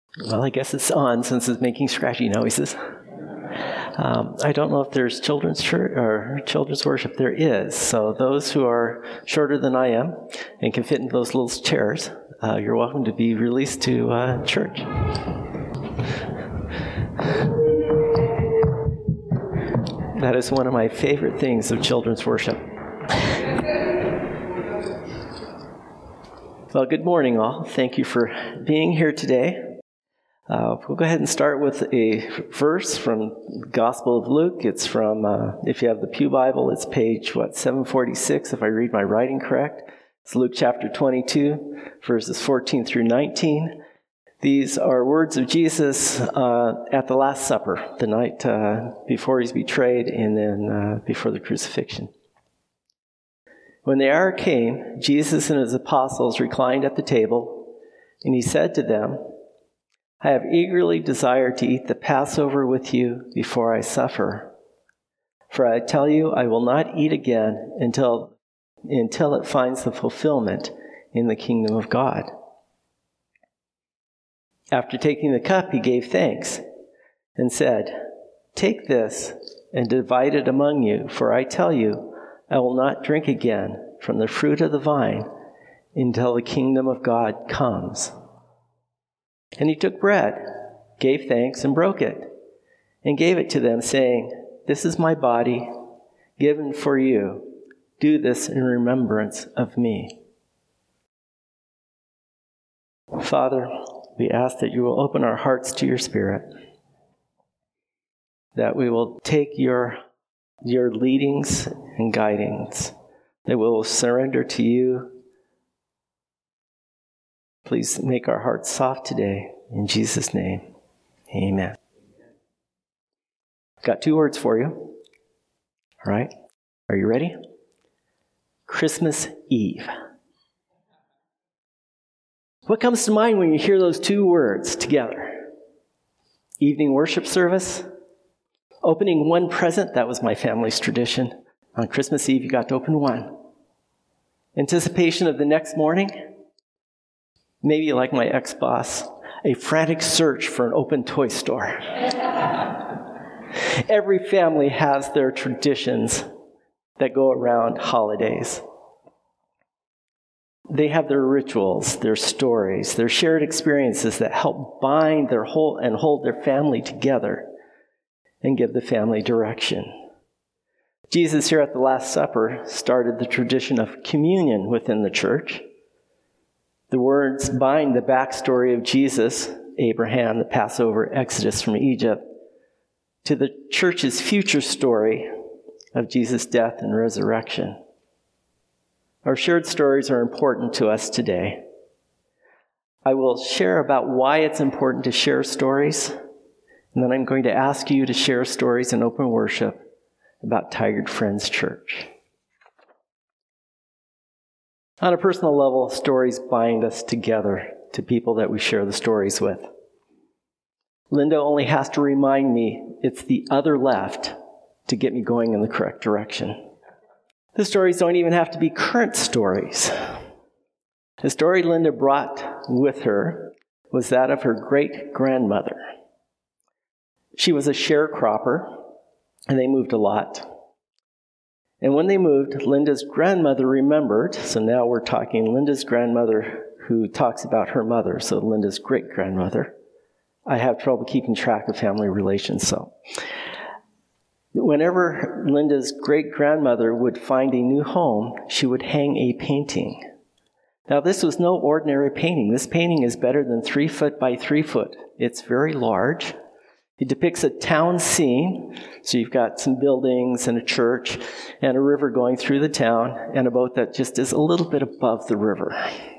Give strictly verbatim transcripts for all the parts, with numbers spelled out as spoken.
Well, I guess it's on since it's making scratchy noises. Um, I don't know if there's children's church or children's worship. There is. So those who are shorter than I am and can fit in those little chairs, uh, you're welcome to be released to uh, church. That is one of my favorite things of children's worship. Well, good morning, all. Thank you for being here today. Uh, we'll go ahead and start with a verse from the Gospel of Luke. It's from, uh, if you have the Pew Bible, it's page, what, seven forty-six, if I read my writing correct. It's Luke chapter twenty-two, verses fourteen through nineteen. These are words of Jesus uh, at the Last Supper, the night uh, before he's betrayed and then uh, before the crucifixion. When the hour came, Jesus and his apostles reclined at the table, and he said to them, I have eagerly desired to eat the Passover with you before I suffer. For I tell you, I will not eat again until, until it finds the fulfillment in the kingdom of God. After taking the cup, he gave thanks and said, Take this and divide it among you, for I tell you, I will not drink again from the fruit of the vine until the kingdom of God comes. And he took bread, gave thanks, and broke it, and gave it to them, saying, This is my body, given for you. Do this in remembrance of me. Father, we ask that you will open our hearts to your Spirit, that we will take your, your leadings and guidings, that we will surrender to you. Please make our hearts soft today. In Jesus' name, amen. I've got two words for you. All right? Are you ready? Christmas Eve. What comes to mind when you hear those two words together? Evening worship service. Opening one present. That was my family's tradition. On Christmas Eve, you got to open one. Anticipation of the next morning. Maybe like my ex-boss, a frantic search for an open toy store. Every family has their traditions that go around holidays. They have their rituals, their stories, their shared experiences that help bind their whole and hold their family together and give the family direction. Jesus here at the Last Supper started the tradition of communion within the church. The words bind the backstory of Jesus, Abraham, the Passover, Exodus from Egypt, to the church's future story of Jesus' death and resurrection. Our shared stories are important to us today. I will share about why it's important to share stories, and then I'm going to ask you to share stories in open worship about Tigard Friends Church. On a personal level, stories bind us together to people that we share the stories with. Linda only has to remind me it's the other left to get me going in the correct direction. The stories don't even have to be current stories. The story Linda brought with her was that of her great-grandmother. She was a sharecropper, and they moved a lot. And when they moved, Linda's grandmother remembered, so now we're talking Linda's grandmother who talks about her mother, so Linda's great-grandmother. I have trouble keeping track of family relations, so. Whenever Linda's great-grandmother would find a new home, she would hang a painting. Now, this was no ordinary painting. This painting is better than three foot by three foot. It's very large. It depicts a town scene. So you've got some buildings and a church and a river going through the town and a boat that just is a little bit above the river.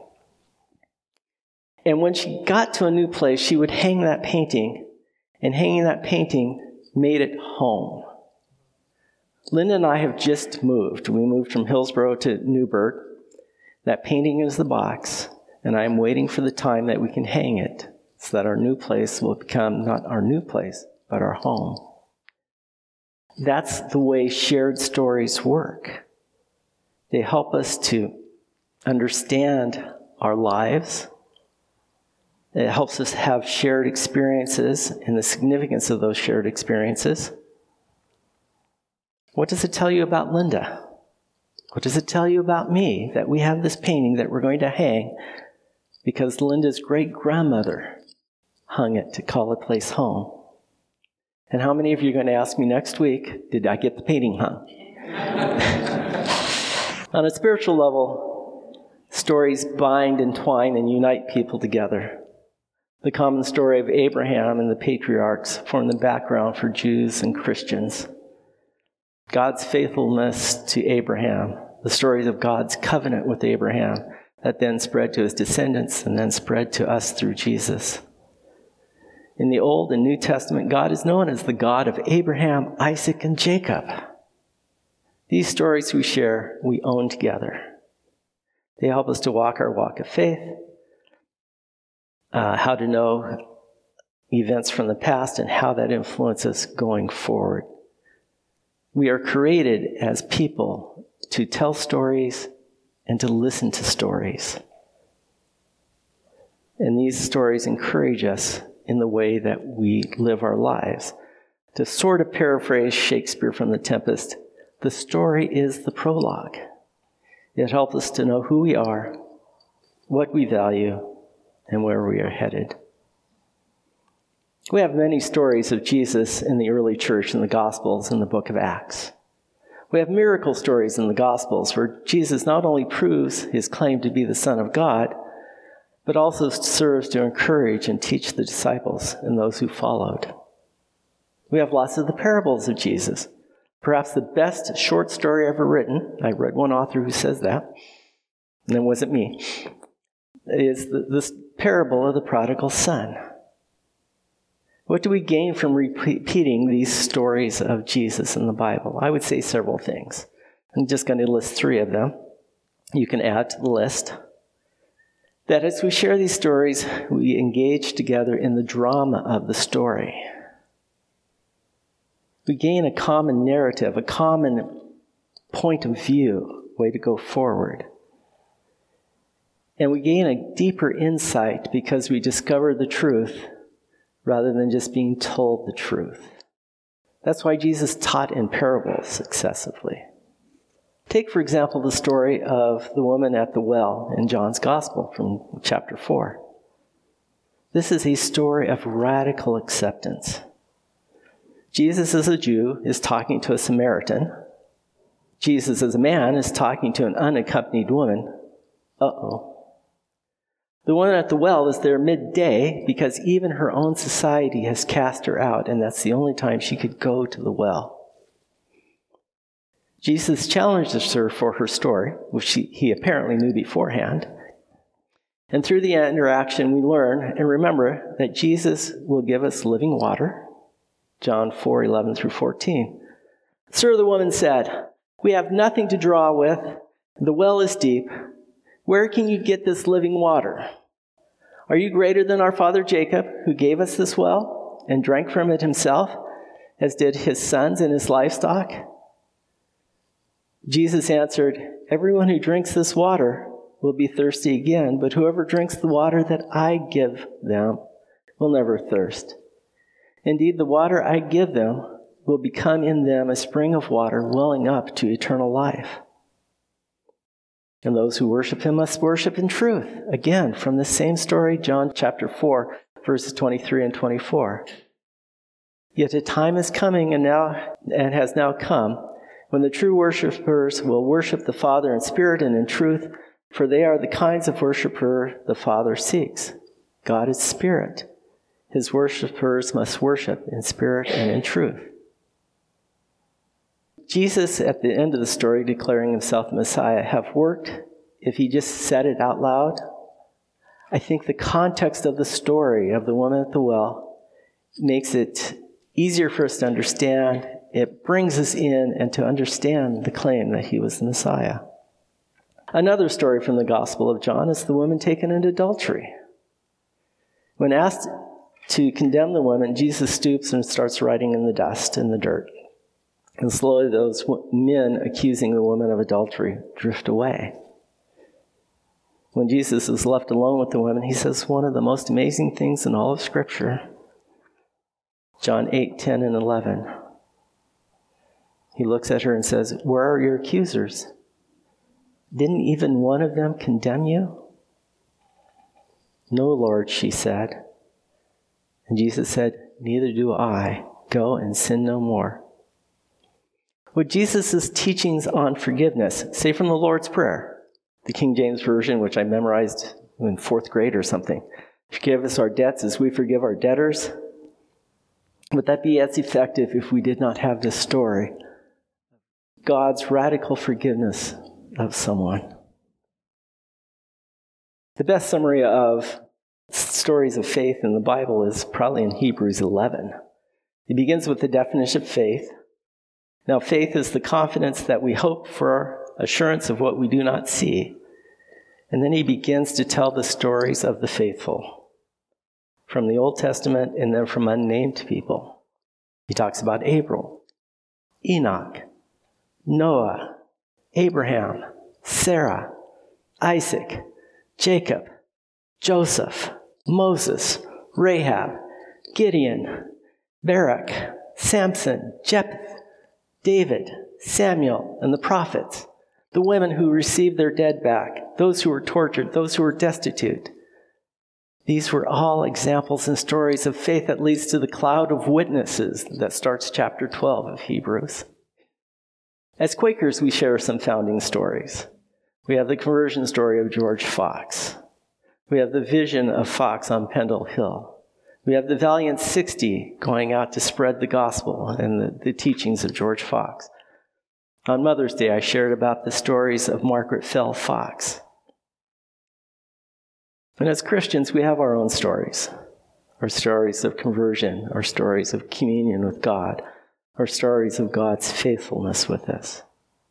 And when she got to a new place, she would hang that painting, and hanging that painting made it home. Linda and I have just moved. We moved from Hillsboro to Newburgh. That painting is the box, and I'm waiting for the time that we can hang it so that our new place will become not our new place, but our home. That's the way shared stories work. They help us to understand our lives, It helps us have shared experiences and the significance of those shared experiences. What does it tell you about Linda? What does it tell you about me that we have this painting that we're going to hang because Linda's great-grandmother hung it to call a place home? And how many of you are going to ask me next week, did I get the painting hung? On a spiritual level, stories bind and twine and unite people together. The common story of Abraham and the patriarchs form the background for Jews and Christians. God's faithfulness to Abraham, the stories of God's covenant with Abraham that then spread to his descendants and then spread to us through Jesus. In the Old and New Testament, God is known as the God of Abraham, Isaac, and Jacob. These stories we share, we own together. They help us to walk our walk of faith, uh, how to know events from the past and how that influences going forward. We are created as people to tell stories and to listen to stories. And these stories encourage us in the way that we live our lives. To sort of paraphrase Shakespeare from The Tempest, the story is the prologue. It helps us to know who we are, what we value, and where we are headed. We have many stories of Jesus in the early church in the Gospels and the book of Acts. We have miracle stories in the Gospels where Jesus not only proves his claim to be the Son of God, but also serves to encourage and teach the disciples and those who followed. We have lots of the parables of Jesus. Perhaps the best short story ever written, I read one author who says that, and it wasn't me, is this parable of the prodigal son. What do we gain from repeating these stories of Jesus in the Bible? I would say several things. I'm just going to list three of them. You can add to the list. That as we share these stories, we engage together in the drama of the story. We gain a common narrative, a common point of view, way to go forward. And we gain a deeper insight because we discover the truth rather than just being told the truth. That's why Jesus taught in parables excessively. Take, for example, the story of the woman at the well in John's Gospel from chapter four. This is a story of radical acceptance. Jesus, as a Jew, is talking to a Samaritan. Jesus, as a man, is talking to an unaccompanied woman. Uh-oh. The woman at the well is there midday because even her own society has cast her out, and that's the only time she could go to the well. Jesus challenges her for her story, which he, he apparently knew beforehand. And through the interaction, we learn and remember that Jesus will give us living water. John four, eleven through fourteen. Sir, the woman said, we have nothing to draw with. The well is deep. Where can you get this living water? Are you greater than our father Jacob, who gave us this well and drank from it himself, as did his sons and his livestock? Jesus answered, everyone who drinks this water will be thirsty again, but whoever drinks the water that I give them will never thirst. Indeed, the water I give them will become in them a spring of water welling up to eternal life. And those who worship him must worship in truth. Again, from the same story, John chapter four, verses twenty-three and twenty-four. Yet a time is coming and now and has now come when the true worshipers will worship the Father in spirit and in truth, for they are the kinds of worshiper the Father seeks. God is spirit. His worshipers must worship in spirit and in truth. Jesus, at the end of the story, declaring himself the Messiah, have worked, if he just said it out loud. I think the context of the story of the woman at the well makes it easier for us to understand. It brings us in and to understand the claim that he was the Messiah. Another story from the Gospel of John is the woman taken in adultery. When asked to condemn the woman, Jesus stoops and starts writing in the dust, in the dirt. And slowly those men accusing the woman of adultery drift away. When Jesus is left alone with the women, he says one of the most amazing things in all of Scripture. John eight, ten, and eleven. He looks at her and says, "Where are your accusers? Didn't even one of them condemn you?" "No, Lord," she said. And Jesus said, "Neither do I. Go and sin no more." With Jesus' teachings on forgiveness, say from the Lord's Prayer, the King James Version, which I memorized in fourth grade or something. "Forgive us our debts as we forgive our debtors." Would that be as effective if we did not have this story? God's radical forgiveness of someone. The best summary of stories of faith in the Bible is probably in Hebrews eleven. It begins with the definition of faith. Now, faith is the confidence that we hope for, assurance of what we do not see. And then he begins to tell the stories of the faithful from the Old Testament and then from unnamed people. He talks about Abram, Enoch, Noah, Abraham, Sarah, Isaac, Jacob, Joseph, Moses, Rahab, Gideon, Barak, Samson, Jephthah, David, Samuel, and the prophets, the women who received their dead back, those who were tortured, those who were destitute. These were all examples and stories of faith that leads to the cloud of witnesses that starts chapter twelve of Hebrews. As Quakers, we share some founding stories. We have the conversion story of George Fox. We have the vision of Fox on Pendle Hill. We have the Valiant sixty going out to spread the gospel and the, the teachings of George Fox. On Mother's Day, I shared about the stories of Margaret Fell Fox. And as Christians, we have our own stories. Our stories of conversion, our stories of communion with God, our stories of God's faithfulness with us.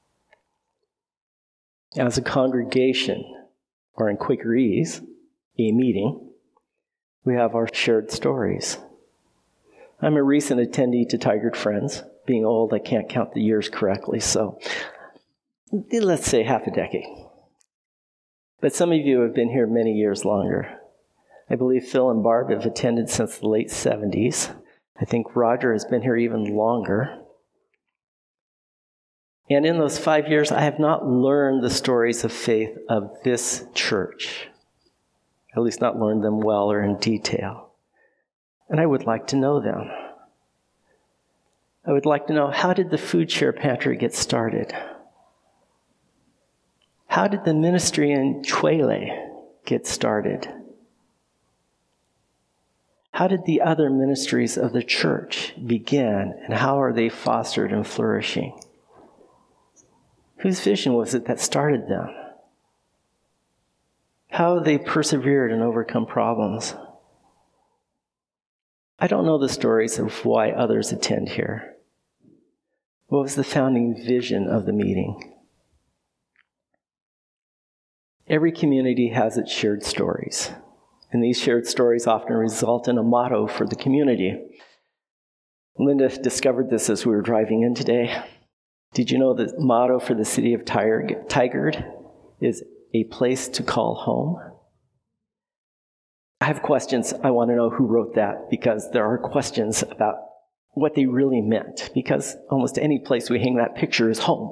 As a congregation, or in Quakerese, a meeting, we have our shared stories. I'm a recent attendee to Tigard Friends. Being old, I can't count the years correctly, so let's say half a decade. But some of you have been here many years longer. I believe Phil and Barb have attended since the late seventies. I think Roger has been here even longer. And in those five years, I have not learned the stories of faith of this church. At least not learned them well or in detail. And I would like to know them. I would like to know, how did the food share pantry get started? How did the ministry in Chwele get started? How did the other ministries of the church begin, and how are they fostered and flourishing? Whose vision was it that started them? How have they persevered and overcome problems? I don't know the stories of why others attend here. What was the founding vision of the meeting? Every community has its shared stories, and these shared stories often result in a motto for the community. Linda discovered this as we were driving in today. Did you know the motto for the city of Tigard is a place to call home? I have questions. I want to know who wrote that, because there are questions about what they really meant, because almost any place we hang that picture is home.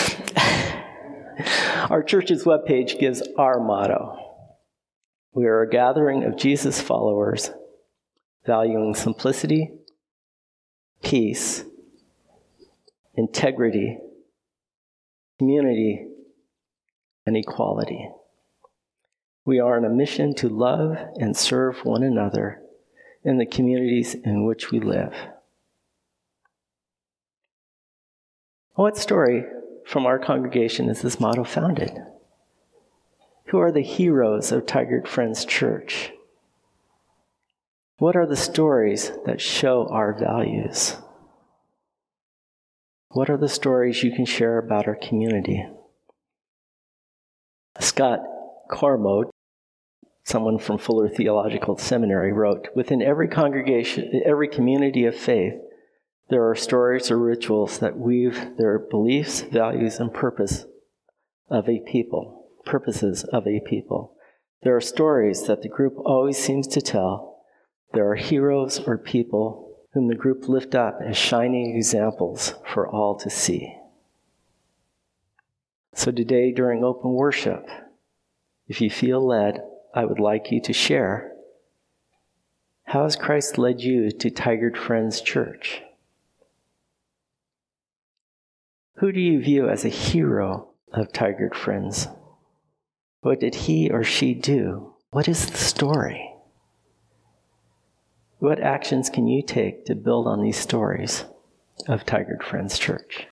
Our church's webpage gives our motto. We are a gathering of Jesus followers, valuing simplicity, peace, integrity, community, and equality. We are on a mission to love and serve one another in the communities in which we live. What story from our congregation is this motto founded? Who are the heroes of Tigard Friends Church? What are the stories that show our values? What are the stories you can share about our community? Scott Cormode, someone from Fuller Theological Seminary, wrote, "Within every congregation, every community of faith, there are stories or rituals that weave their beliefs, values, and purpose of a people, purposes of a people. There are stories that the group always seems to tell. There are heroes or people whom the group lift up as shining examples for all to see. So today during open worship, if you feel led, I would like you to share. How has Christ led you to Tigard Friends Church? Who do you view as a hero of Tigard Friends? What did he or she do? What is the story? What actions can you take to build on these stories of Tigard Friends Church?